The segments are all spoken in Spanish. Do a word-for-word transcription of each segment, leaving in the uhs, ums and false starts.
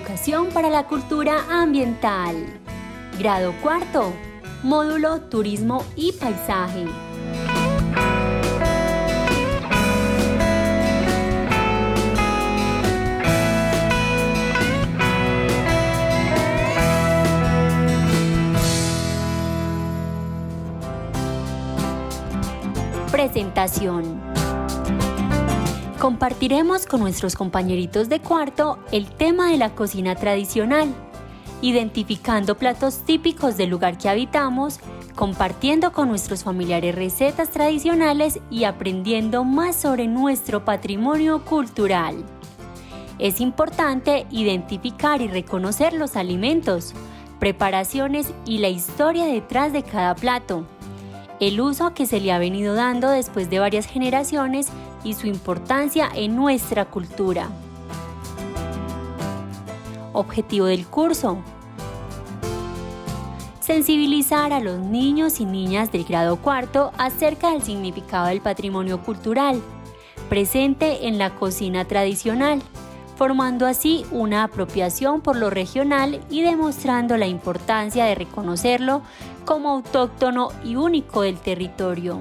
Educación para la Cultura Ambiental. Grado cuarto. Módulo Turismo y Paisaje. Presentación. Compartiremos con nuestros compañeritos de cuarto el tema de la cocina tradicional, identificando platos típicos del lugar que habitamos, compartiendo con nuestros familiares recetas tradicionales y aprendiendo más sobre nuestro patrimonio cultural. Es importante identificar y reconocer los alimentos, preparaciones y la historia detrás de cada plato, el uso que se le ha venido dando después de varias generaciones y su importancia en nuestra cultura. Objetivo del curso: sensibilizar a los niños y niñas del grado cuarto acerca del significado del patrimonio cultural presente en la cocina tradicional, formando así una apropiación por lo regional y demostrando la importancia de reconocerlo como autóctono y único del territorio.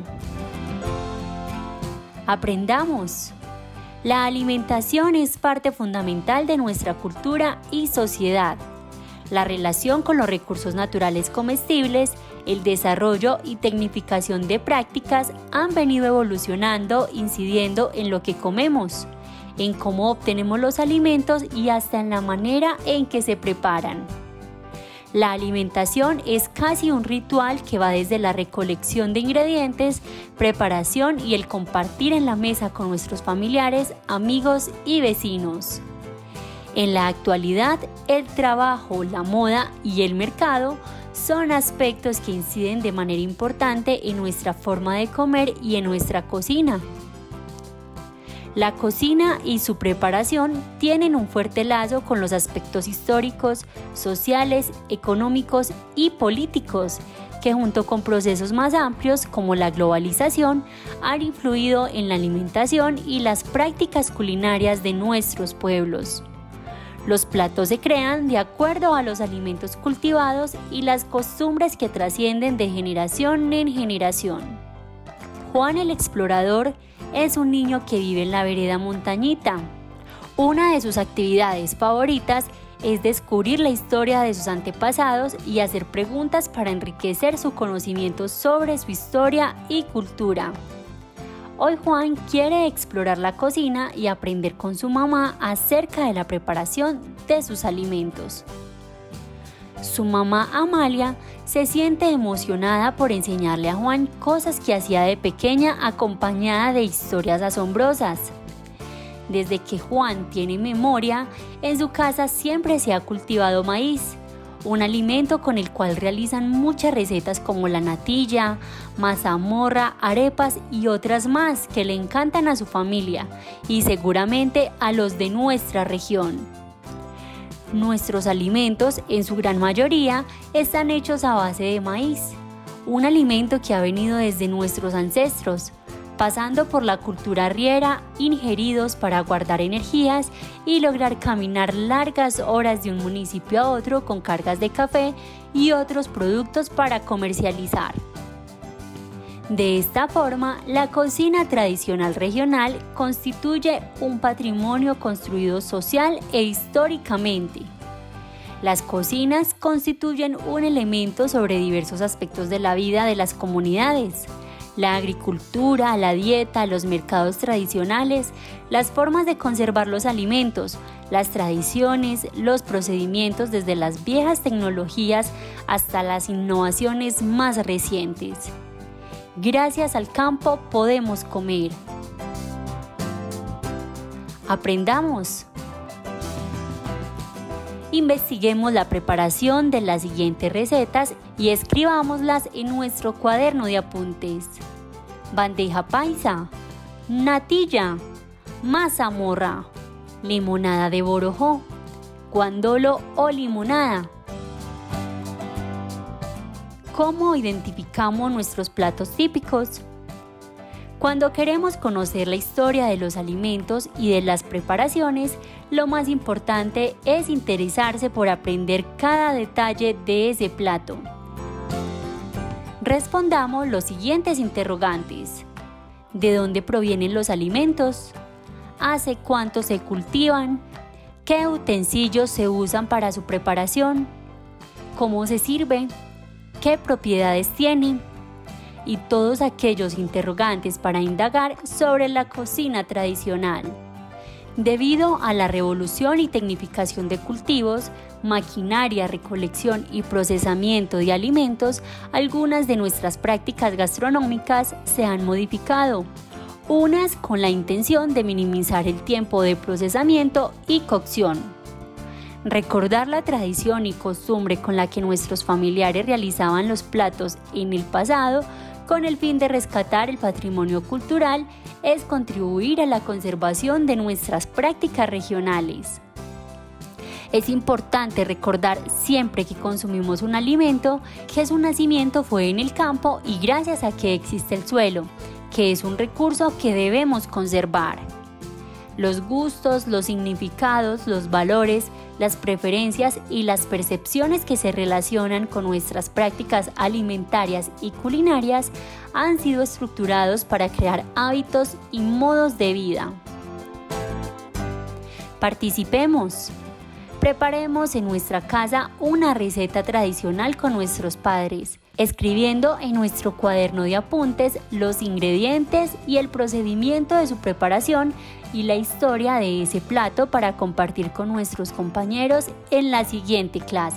Aprendamos. La alimentación es parte fundamental de nuestra cultura y sociedad. La relación con los recursos naturales comestibles, el desarrollo y tecnificación de prácticas han venido evolucionando, incidiendo en lo que comemos, en cómo obtenemos los alimentos y hasta en la manera en que se preparan. La alimentación es casi un ritual que va desde la recolección de ingredientes, preparación y el compartir en la mesa con nuestros familiares, amigos y vecinos. En la actualidad, el trabajo, la moda y el mercado son aspectos que inciden de manera importante en nuestra forma de comer y en nuestra cocina. La cocina y su preparación tienen un fuerte lazo con los aspectos históricos, sociales, económicos y políticos, que junto con procesos más amplios como la globalización han influido en la alimentación y las prácticas culinarias de nuestros pueblos. Los platos se crean de acuerdo a los alimentos cultivados y las costumbres que trascienden de generación en generación. Juan el Explorador es un niño que vive en la vereda Montañita. Una de sus actividades favoritas es descubrir la historia de sus antepasados y hacer preguntas para enriquecer su conocimiento sobre su historia y cultura. Hoy Juan quiere explorar la cocina y aprender con su mamá acerca de la preparación de sus alimentos. Su mamá Amalia se siente emocionada por enseñarle a Juan cosas que hacía de pequeña acompañada de historias asombrosas. Desde que Juan tiene memoria, en su casa siempre se ha cultivado maíz, un alimento con el cual realizan muchas recetas como la natilla, mazamorra, arepas y otras más que le encantan a su familia y seguramente a los de nuestra región. Nuestros alimentos, en su gran mayoría, están hechos a base de maíz, un alimento que ha venido desde nuestros ancestros, pasando por la cultura arriera, ingeridos para guardar energías y lograr caminar largas horas de un municipio a otro con cargas de café y otros productos para comercializar. De esta forma, la cocina tradicional regional constituye un patrimonio construido social e históricamente. Las cocinas constituyen un elemento sobre diversos aspectos de la vida de las comunidades: la agricultura, la dieta, los mercados tradicionales, las formas de conservar los alimentos, las tradiciones, los procedimientos desde las viejas tecnologías hasta las innovaciones más recientes. Gracias al campo podemos comer. Aprendamos. Investiguemos la preparación de las siguientes recetas y escribámoslas en nuestro cuaderno de apuntes. Bandeja paisa, natilla, mazamorra, limonada de borojó, guandolo o limonada. ¿Cómo identificamos nuestros platos típicos? Cuando queremos conocer la historia de los alimentos y de las preparaciones, lo más importante es interesarse por aprender cada detalle de ese plato. Respondamos los siguientes interrogantes. ¿De dónde provienen los alimentos? ¿Hace cuánto se cultivan? ¿Qué utensilios se usan para su preparación? ¿Cómo se sirve? ¿Qué propiedades tiene? Y todos aquellos interrogantes para indagar sobre la cocina tradicional. Debido a la revolución y tecnificación de cultivos, maquinaria, recolección y procesamiento de alimentos, algunas de nuestras prácticas gastronómicas se han modificado, unas con la intención de minimizar el tiempo de procesamiento y cocción. Recordar la tradición y costumbre con la que nuestros familiares realizaban los platos en el pasado, con el fin de rescatar el patrimonio cultural, es contribuir a la conservación de nuestras prácticas regionales. Es importante recordar siempre que consumimos un alimento que su nacimiento fue en el campo y gracias a que existe el suelo, que es un recurso que debemos conservar. Los gustos, los significados, los valores, las preferencias y las percepciones que se relacionan con nuestras prácticas alimentarias y culinarias han sido estructurados para crear hábitos y modos de vida. Participemos. Preparemos en nuestra casa una receta tradicional con nuestros padres, escribiendo en nuestro cuaderno de apuntes los ingredientes y el procedimiento de su preparación y la historia de ese plato para compartir con nuestros compañeros en la siguiente clase.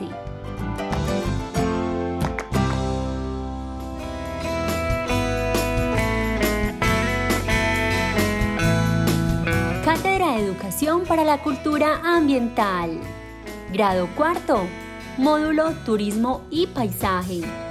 Cátedra de Educación para la Cultura Ambiental. Grado cuarto. Módulo Turismo y Paisaje.